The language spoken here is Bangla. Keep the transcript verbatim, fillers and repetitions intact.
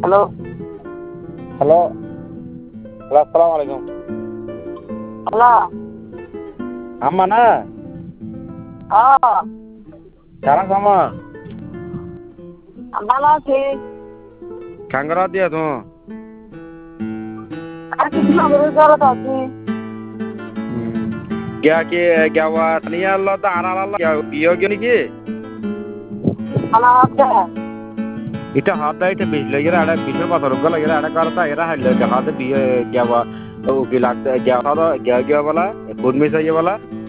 হ্যালো হ্যালো হ্যালো আসসালামু আলাইকুম হ্যালো আম্মা না হ্যাঁ সারা সময় ভালো আছি কাঙ্গরা দিয়া তো আর কিছু না করে জড়াতে আছি গিয়া কি গিয়া নিয়ে আল্লাহ তো আর আল্লাহ বিয়ে গিয়ে নাকি ভালো আছে এটা হাত দেয় এটা বিশ লাগে আড়া বিশের কথা রোগ লাগে আড়া করতা এরা হাইলে হাতে বিয়ে গিয়া ও কি লাগতে গিয়া গিয়া গিয়া বলা কোন মিস আইয়া বলা